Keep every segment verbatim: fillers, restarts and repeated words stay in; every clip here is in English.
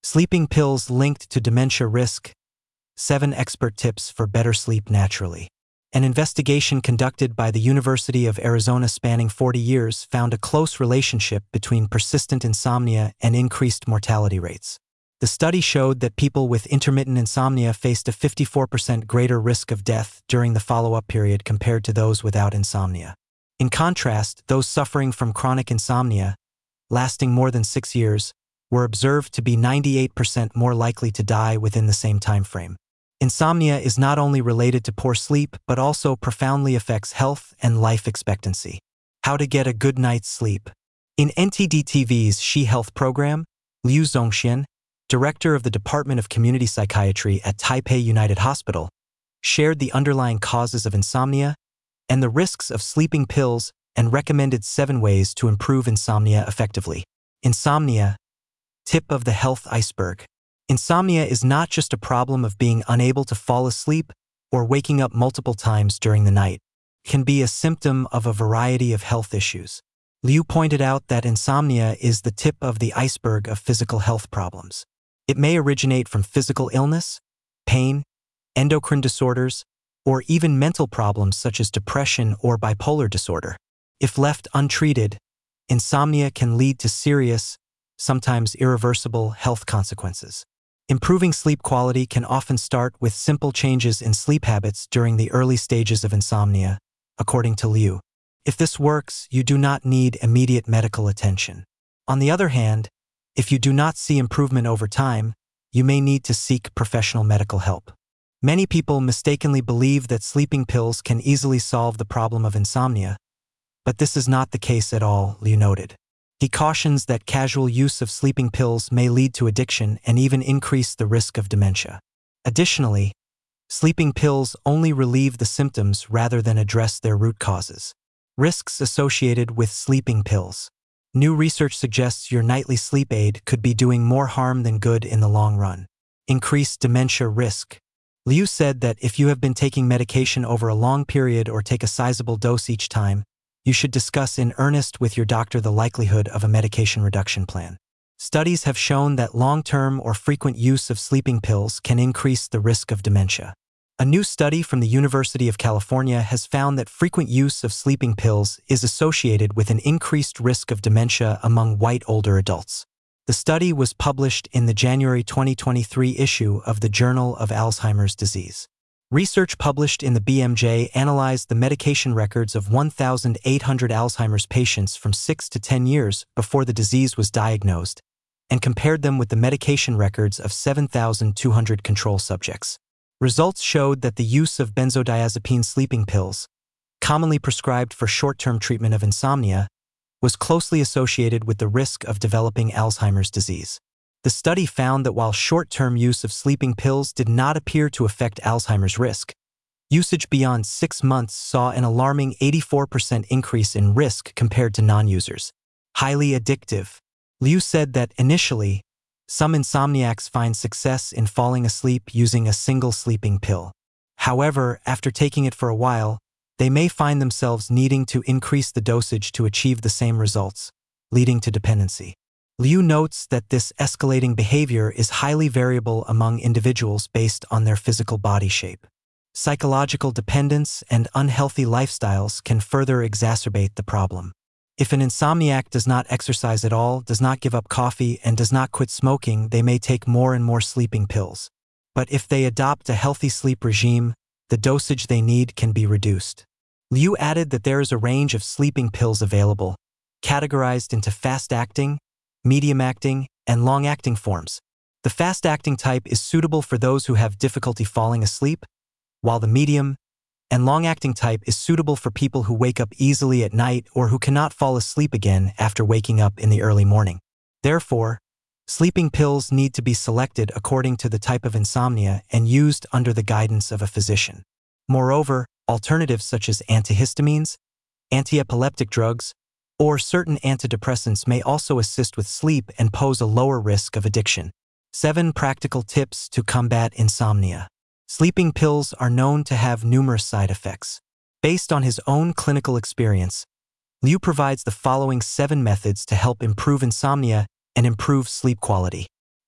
Sleeping pills linked to dementia risk. Seven expert tips for better sleep naturally. An investigation conducted by the University of Arizona spanning forty years found a close relationship between persistent insomnia and increased mortality rates. The study showed that people with intermittent insomnia faced a fifty-four percent greater risk of death during the follow-up period compared to those without insomnia. In contrast, those suffering from chronic insomnia, lasting more than six years, were observed to be ninety-eight percent more likely to die within the same time frame. Insomnia is not only related to poor sleep but also profoundly affects health and life expectancy. How to get a good night's sleep. In N T D T V's She Health program, Liu Zongxian, director of the Department of Community Psychiatry at Taipei United Hospital, shared the underlying causes of insomnia and the risks of sleeping pills and recommended seven ways to improve insomnia effectively. Insomnia. Tip of the health iceberg. Insomnia is not just a problem of being unable to fall asleep or waking up multiple times during the night. It can be a symptom of a variety of health issues. Liu pointed out that insomnia is the tip of the iceberg of physical health problems. It may originate from physical illness, pain, endocrine disorders, or even mental problems such as depression or bipolar disorder. If left untreated, insomnia can lead to serious, sometimes irreversible health consequences. Improving sleep quality can often start with simple changes in sleep habits during the early stages of insomnia, according to Liu. If this works, you do not need immediate medical attention. On the other hand, if you do not see improvement over time, you may need to seek professional medical help. Many people mistakenly believe that sleeping pills can easily solve the problem of insomnia, but this is not the case at all, Liu noted. He cautions that casual use of sleeping pills may lead to addiction and even increase the risk of dementia. Additionally, sleeping pills only relieve the symptoms rather than address their root causes. Risks associated with sleeping pills. New research suggests your nightly sleep aid could be doing more harm than good in the long run. Increased dementia risk. Liu said that if you have been taking medication over a long period or take a sizable dose each time, you should discuss in earnest with your doctor the likelihood of a medication reduction plan. Studies have shown that long-term or frequent use of sleeping pills can increase the risk of dementia. A new study from the University of California has found that frequent use of sleeping pills is associated with an increased risk of dementia among white older adults. The study was published in the January twenty twenty-three issue of the Journal of Alzheimer's Disease. Research published in the B M J analyzed the medication records of one thousand eight hundred Alzheimer's patients from six to ten years before the disease was diagnosed and compared them with the medication records of seven thousand two hundred control subjects. Results showed that the use of benzodiazepine sleeping pills, commonly prescribed for short-term treatment of insomnia, was closely associated with the risk of developing Alzheimer's disease. The study found that while short-term use of sleeping pills did not appear to affect Alzheimer's risk, usage beyond six months saw an alarming eighty-four percent increase in risk compared to non-users. Highly addictive. Liu said that initially, some insomniacs find success in falling asleep using a single sleeping pill. However, after taking it for a while, they may find themselves needing to increase the dosage to achieve the same results, leading to dependency. Liu notes that this escalating behavior is highly variable among individuals based on their physical body shape. Psychological dependence and unhealthy lifestyles can further exacerbate the problem. If an insomniac does not exercise at all, does not give up coffee, and does not quit smoking, they may take more and more sleeping pills. But if they adopt a healthy sleep regime, the dosage they need can be reduced. Liu added that there is a range of sleeping pills available, categorized into fast-acting, medium-acting, and long-acting forms. The fast-acting type is suitable for those who have difficulty falling asleep, while the medium and long-acting type is suitable for people who wake up easily at night or who cannot fall asleep again after waking up in the early morning. Therefore, sleeping pills need to be selected according to the type of insomnia and used under the guidance of a physician. Moreover, alternatives such as antihistamines, antiepileptic drugs, or certain antidepressants may also assist with sleep and pose a lower risk of addiction. Seven practical tips to combat insomnia. Sleeping pills are known to have numerous side effects. Based on his own clinical experience, Liu provides the following seven methods to help improve insomnia and improve sleep quality.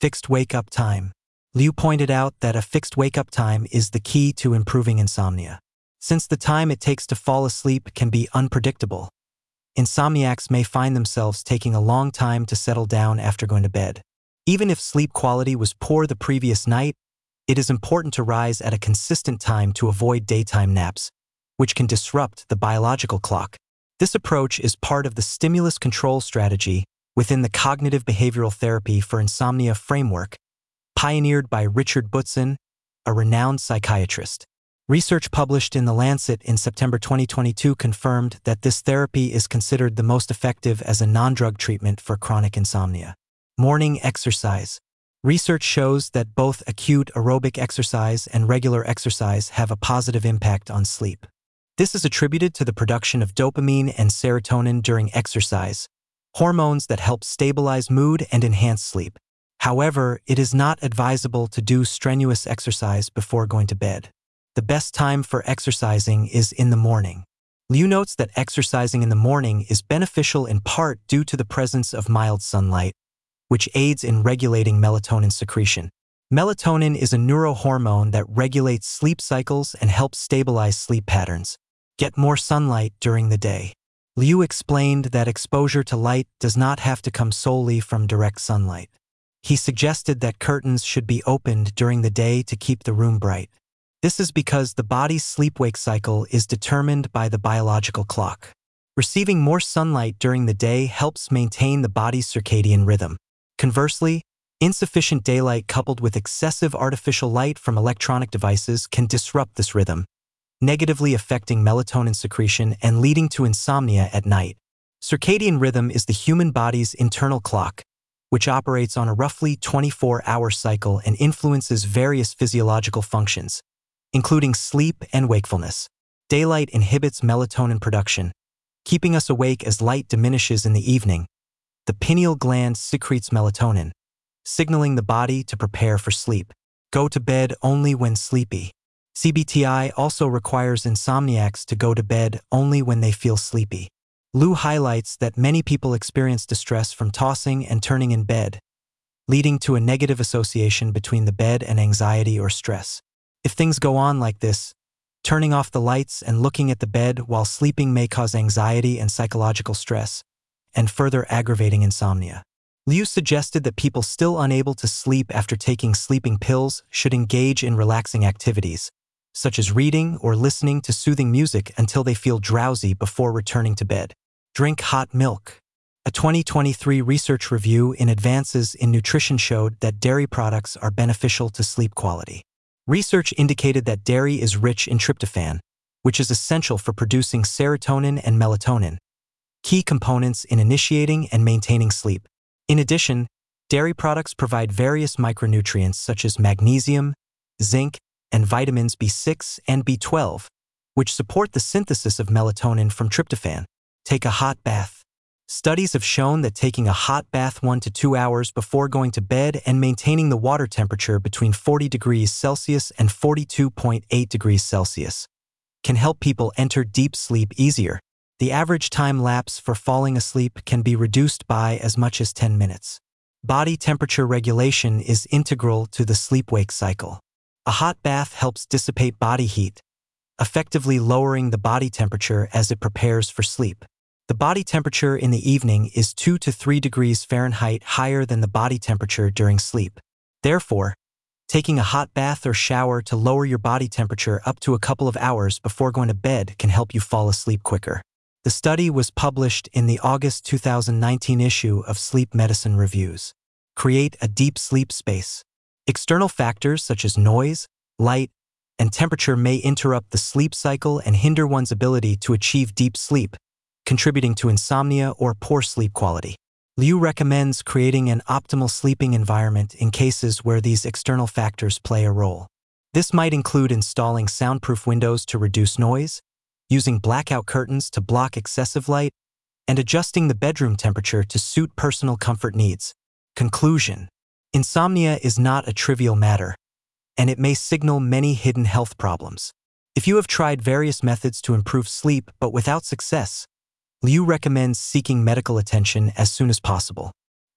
Fixed wake-up time. Liu pointed out that a fixed wake-up time is the key to improving insomnia. Since the time it takes to fall asleep can be unpredictable, insomniacs may find themselves taking a long time to settle down after going to bed. Even if sleep quality was poor the previous night, it is important to rise at a consistent time to avoid daytime naps, which can disrupt the biological clock. This approach is part of the stimulus control strategy within the cognitive behavioral therapy for insomnia framework, pioneered by Richard Butzin, a renowned psychiatrist. Research published in The Lancet in September twenty twenty-two confirmed that this therapy is considered the most effective as a non-drug treatment for chronic insomnia. Morning exercise. Research shows that both acute aerobic exercise and regular exercise have a positive impact on sleep. This is attributed to the production of dopamine and serotonin during exercise, hormones that help stabilize mood and enhance sleep. However, it is not advisable to do strenuous exercise before going to bed. The best time for exercising is in the morning. Liu notes that exercising in the morning is beneficial in part due to the presence of mild sunlight, which aids in regulating melatonin secretion. Melatonin is a neurohormone that regulates sleep cycles and helps stabilize sleep patterns. Get more sunlight during the day. Liu explained that exposure to light does not have to come solely from direct sunlight. He suggested that curtains should be opened during the day to keep the room bright. This is because the body's sleep-wake cycle is determined by the biological clock. Receiving more sunlight during the day helps maintain the body's circadian rhythm. Conversely, insufficient daylight coupled with excessive artificial light from electronic devices can disrupt this rhythm, negatively affecting melatonin secretion and leading to insomnia at night. Circadian rhythm is the human body's internal clock, which operates on a roughly twenty-four hour cycle and influences various physiological functions, including sleep and wakefulness. Daylight inhibits melatonin production, keeping us awake as light diminishes in the evening. The pineal gland secretes melatonin, signaling the body to prepare for sleep. Go to bed only when sleepy. C B T I also requires insomniacs to go to bed only when they feel sleepy. Liu highlights that many people experience distress from tossing and turning in bed, leading to a negative association between the bed and anxiety or stress. If things go on like this, turning off the lights and looking at the bed while sleeping may cause anxiety and psychological stress, and further aggravating insomnia. Liu suggested that people still unable to sleep after taking sleeping pills should engage in relaxing activities, such as reading or listening to soothing music until they feel drowsy before returning to bed. Drink hot milk. A twenty twenty-three research review in Advances in Nutrition showed that dairy products are beneficial to sleep quality. Research indicated that dairy is rich in tryptophan, which is essential for producing serotonin and melatonin, key components in initiating and maintaining sleep. In addition, dairy products provide various micronutrients such as magnesium, zinc, and vitamins B six and B twelve, which support the synthesis of melatonin from tryptophan. Take a hot bath. Studies have shown that taking a hot bath one to two hours before going to bed and maintaining the water temperature between forty degrees Celsius and forty-two point eight degrees Celsius can help people enter deep sleep easier. The average time lapse for falling asleep can be reduced by as much as ten minutes. Body temperature regulation is integral to the sleep-wake cycle. A hot bath helps dissipate body heat, effectively lowering the body temperature as it prepares for sleep. The body temperature in the evening is two to three degrees Fahrenheit higher than the body temperature during sleep. Therefore, taking a hot bath or shower to lower your body temperature up to a couple of hours before going to bed can help you fall asleep quicker. The study was published in the August two thousand nineteen issue of Sleep Medicine Reviews. Create a deep sleep space. External factors such as noise, light, and temperature may interrupt the sleep cycle and hinder one's ability to achieve deep sleep, contributing to insomnia or poor sleep quality. Liu recommends creating an optimal sleeping environment in cases where these external factors play a role. This might include installing soundproof windows to reduce noise, using blackout curtains to block excessive light, and adjusting the bedroom temperature to suit personal comfort needs. Conclusion: insomnia is not a trivial matter, and it may signal many hidden health problems. If you have tried various methods to improve sleep but without success, Liu recommends seeking medical attention as soon as possible.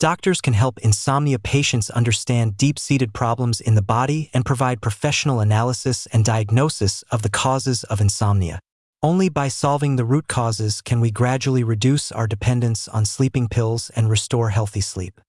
Doctors can help insomnia patients understand deep-seated problems in the body and provide professional analysis and diagnosis of the causes of insomnia. Only by solving the root causes can we gradually reduce our dependence on sleeping pills and restore healthy sleep.